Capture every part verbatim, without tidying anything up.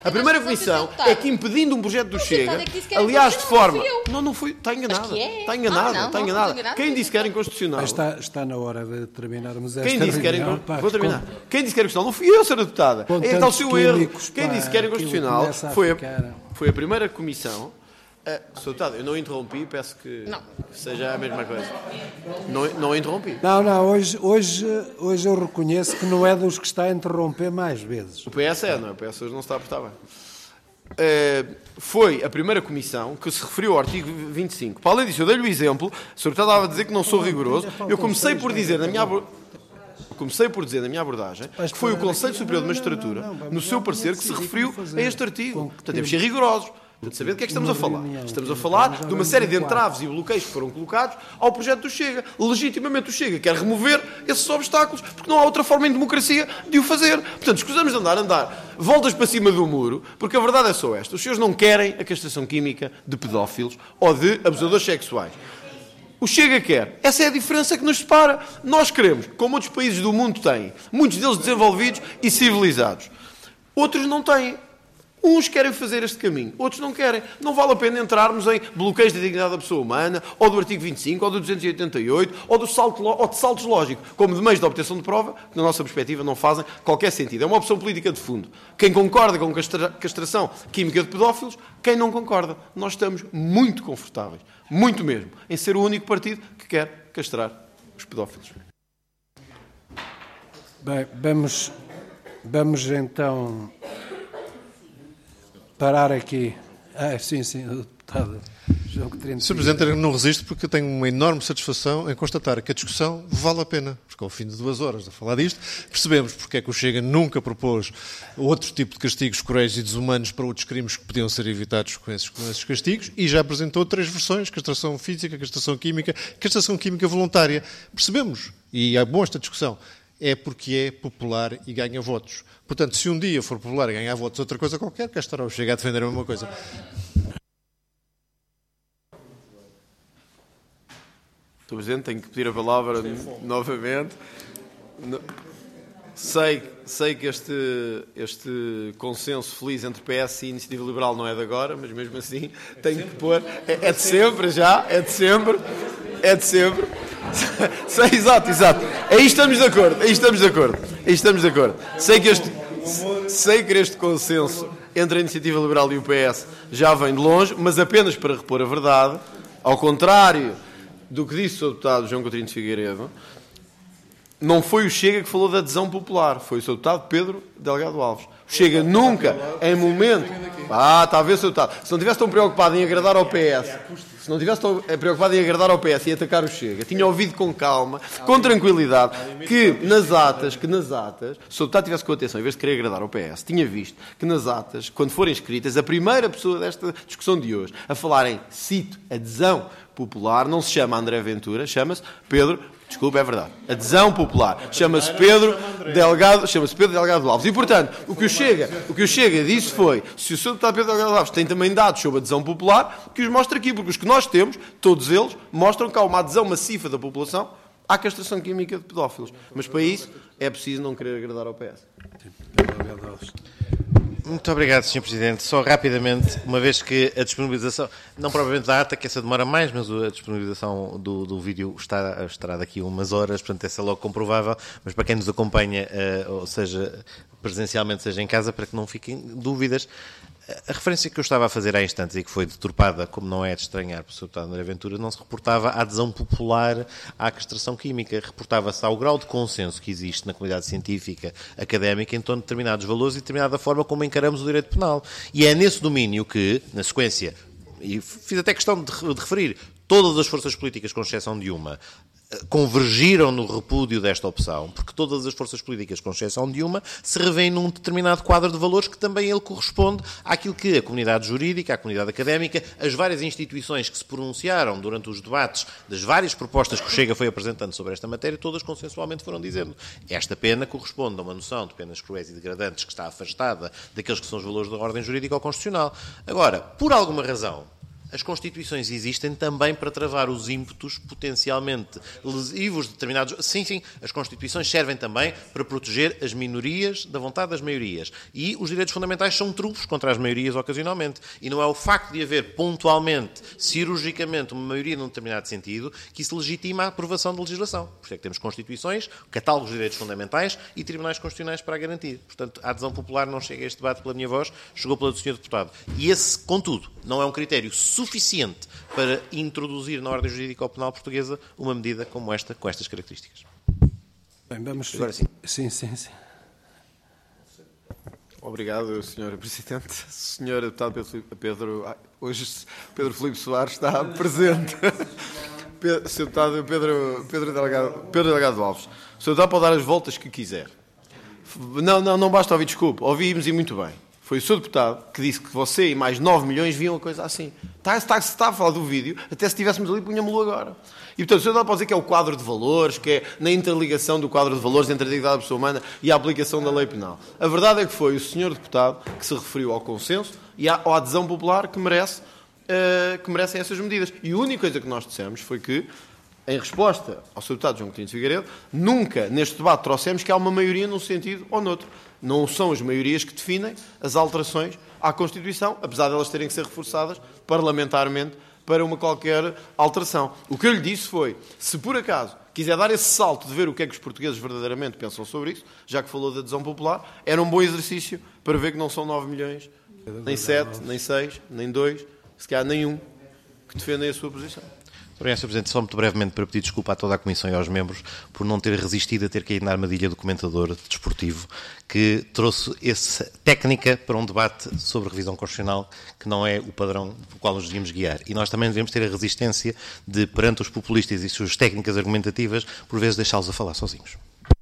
A primeira comissão é que, impedindo um projeto do Chega, aliás, de forma... Não, não foi. Está enganada. Está enganada. Está enganada. Quem disse que era inconstitucional? Está, está na hora de terminarmos esta Quem disse que era reunião, inconstitucional? pá, Vou terminar. com- Quem disse que era inconstitucional? Não fui eu, senhora deputada. Com É tal o tantos seu erro. químicos, Quem pá, disse que era aquilo inconstitucional começa a foi a, ficar- foi a primeira comissão. Uh, senhora deputada, eu não interrompi, peço que Não. seja a mesma coisa. Não, não interrompi. Não, não, hoje, hoje, hoje eu reconheço que não é dos que está a interromper mais vezes. O P S é, não é? O P S hoje não está a portar bem. Uh, foi a primeira comissão que se referiu ao artigo vinte e cinco. Para além disso, eu dei-lhe o exemplo, a senhora deputada estava a dizer que não sou rigoroso. Eu comecei por dizer na minha... abor- Comecei por dizer na minha abordagem que foi o Conselho Superior de Magistratura, no seu parecer, que se referiu a este artigo. Portanto, temos de ser rigorosos. Portanto, saber de que é que estamos a falar. Estamos a falar de uma série de entraves e bloqueios que foram colocados ao projeto do Chega. Legitimamente o Chega quer remover esses obstáculos, porque não há outra forma em democracia de o fazer. Portanto, escusamos de andar, andar voltas para cima do muro, porque a verdade é só esta. Os senhores não querem a castração química de pedófilos ou de abusadores sexuais. O Chega quer. Essa é a diferença que nos separa. Nós queremos, como outros países do mundo têm, muitos deles desenvolvidos e civilizados. Outros não têm. Uns querem fazer este caminho, outros não querem. Não vale a pena entrarmos em bloqueios da dignidade da pessoa humana, ou do artigo vinte e cinco, ou do duzentos e oitenta e oito, ou, do salto, ou de saltos lógicos, como de meios de obtenção de prova, que na nossa perspectiva não fazem qualquer sentido. É uma opção política de fundo. Quem concorda com castra, castração química de pedófilos, quem não concorda. Nós estamos muito confortáveis, muito mesmo, em ser o único partido que quer castrar os pedófilos. Bem, vamos, vamos então parar aqui. Ah, sim, sim, o deputado João Coutinho. senhor Presidente, eu não resisto porque eu tenho uma enorme satisfação em constatar que a discussão vale a pena. Porque ao fim de duas horas a falar disto, percebemos porque é que o Chega nunca propôs outro tipo de castigos cruéis e desumanos para outros crimes que podiam ser evitados com esses, com esses castigos e já apresentou três versões: castração física, castração química, castração química voluntária. Percebemos, e é bom esta discussão, é porque é popular e ganha votos. Portanto, se um dia for popular e ganhar votos outra coisa qualquer, cá estará o Chega a defender a mesma coisa. senhor Presidente, tenho que pedir a palavra novamente. No... Sei, sei que este, este consenso feliz entre P S e Iniciativa Liberal não é de agora, mas mesmo assim tenho que pôr... É, é de sempre já, é de sempre, é de sempre. Sei, exato, exato. Aí estamos de acordo, aí estamos de acordo, aí estamos de acordo. Sei que este, sei que este consenso entre a Iniciativa Liberal e o P S já vem de longe, mas apenas para repor a verdade, ao contrário do que disse o deputado João Coutinho de Figueiredo, não foi o Chega que falou da adesão popular, foi o seu deputado Pedro Delgado Alves. O Chega nunca, em momento... Ah, está a ver, seu deputado. Se não tivesse tão preocupado em agradar ao P S, se não tivesse tão preocupado em agradar ao P S e atacar o Chega, tinha ouvido com calma, com tranquilidade, que nas atas, que nas atas, se o seu deputado tivesse com atenção, em vez de querer agradar ao P S, tinha visto que nas atas, quando forem escritas, a primeira pessoa desta discussão de hoje a falar em, cito, adesão popular, não se chama André Ventura, chama-se Pedro... Desculpa, é verdade. Adesão popular. Chama-se Pedro Delgado, chama-se Pedro Delgado Alves. E, portanto, o que o Chega, o que o Chega disse foi, se o senhor deputado Pedro Delgado Alves tem também dados sobre adesão popular, que os mostra aqui, porque os que nós temos, todos eles, mostram que há uma adesão massiva da população à castração química de pedófilos. Mas, para isso, é preciso não querer agradar ao P S. Muito obrigado, senhor Presidente. Só rapidamente, uma vez que a disponibilização, não propriamente da ata, que essa demora mais, mas a disponibilização do, do vídeo está, estará daqui a umas horas, portanto essa é logo comprovável, mas para quem nos acompanha, uh, ou seja, presencialmente, seja em casa, para que não fiquem dúvidas, a referência que eu estava a fazer há instantes e que foi deturpada, como não é de estranhar para o senhor deputado André Ventura, não se reportava à adesão popular à castração química, reportava-se ao grau de consenso que existe na comunidade científica, académica, em torno de determinados valores e determinada forma como encaramos o direito penal. E é nesse domínio que, na sequência, e fiz até questão de, de referir, todas as forças políticas, com exceção de uma, convergiram no repúdio desta opção, porque todas as forças políticas, com exceção de uma, se revêem num determinado quadro de valores que também ele corresponde àquilo que a comunidade jurídica, a comunidade académica, as várias instituições que se pronunciaram durante os debates das várias propostas que o Chega foi apresentando sobre esta matéria, todas consensualmente foram dizendo esta pena corresponde a uma noção de penas cruéis e degradantes que está afastada daqueles que são os valores da ordem jurídica ou constitucional. Agora, por alguma razão, As Constituições existem também para travar os ímpetos potencialmente lesivos de determinados... Sim, sim, as Constituições servem também para proteger as minorias da vontade das maiorias. E os direitos fundamentais são trunfos contra as maiorias ocasionalmente. E não é o facto de haver pontualmente, cirurgicamente, uma maioria num determinado sentido que isso legitima a aprovação da legislação. Por isso é que temos Constituições, catálogos de direitos fundamentais e tribunais constitucionais para a garantir. Portanto, a adesão popular não chega a este debate pela minha voz, chegou pela do senhor Deputado. E esse, contudo, não é um critério suficiente para introduzir na ordem jurídica ou penal portuguesa uma medida como esta, com estas características. Bem, vamos... Agora sim. Sim, sim, sim. Obrigado, senhor Presidente. senhor Deputado Pedro, Pedro hoje Pedro Filipe Soares está presente. Pedro, senhor Deputado Pedro, Pedro, Delegado, Pedro Delegado Alves. O senhor Deputado pode dar as voltas que quiser. Não, não, não basta ouvir desculpa. Ouvimos e muito bem. Foi o senhor Deputado que disse que você e mais nove milhões viam a coisa assim. Está, está, se está a falar do vídeo, até se estivéssemos ali, punha-me-lo agora. E, portanto, o senhor Deputado pode dizer que é o quadro de valores, que é na interligação do quadro de valores entre a dignidade da pessoa humana e a aplicação da lei penal. A verdade é que foi o senhor Deputado que se referiu ao consenso e à, à adesão popular que, merece, uh, que merecem essas medidas. E a única coisa que nós dissemos foi que, em resposta ao senhor Deputado João Coutinho de Figueiredo, nunca neste debate trouxemos que há uma maioria num sentido ou noutro. Não são as maiorias que definem as alterações à Constituição, apesar de elas terem que ser reforçadas parlamentarmente para uma qualquer alteração. O que eu lhe disse foi, se por acaso quiser dar esse salto de ver o que é que os portugueses verdadeiramente pensam sobre isso, já que falou da adesão popular, era um bom exercício para ver que não são nove milhões, nem sete, nem seis, nem dois, se calhar nem um, que defendem a sua posição. Obrigado, senhor Presidente. Só muito brevemente para pedir desculpa a toda a Comissão e aos membros por não ter resistido a ter caído na armadilha do comentador desportivo que trouxe essa técnica para um debate sobre revisão constitucional que não é o padrão pelo qual nos devíamos guiar. E nós também devemos ter a resistência de, perante os populistas e suas técnicas argumentativas, por vezes deixá-los a falar sozinhos.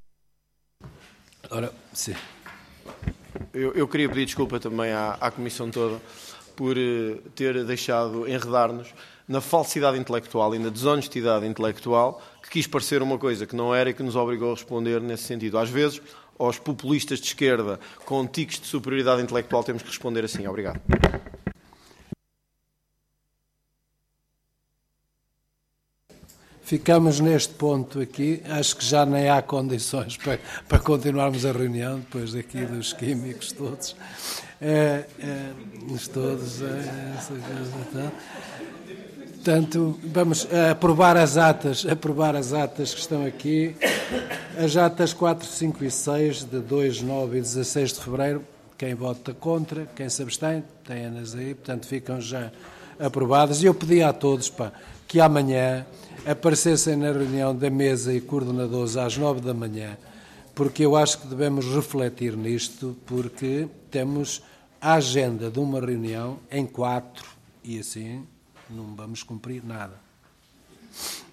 Ora, sim. Eu, eu queria pedir desculpa também à, à Comissão toda por uh, ter deixado enredar-nos na falsidade intelectual e na desonestidade intelectual que quis parecer uma coisa que não era e que nos obrigou a responder nesse sentido. Às vezes, aos populistas de esquerda com tiques de superioridade intelectual temos que responder assim. Obrigado. Ficamos neste ponto aqui. Acho que já nem há condições para, para continuarmos a reunião, depois daqui dos químicos todos. É, é, todos é, essa coisa, Portanto, vamos aprovar as atas, aprovar as atas que estão aqui. As atas quatro, cinco e seis de dois, nove e dezasseis de fevereiro. Quem vota contra, quem se abstém, tem-nas aí, portanto ficam já aprovadas. E eu pedi a todos pá, que amanhã aparecessem na reunião da mesa e coordenadores às nove da manhã, porque eu acho que devemos refletir nisto, porque temos a agenda de uma reunião em quatro e assim não vamos cumprir nada.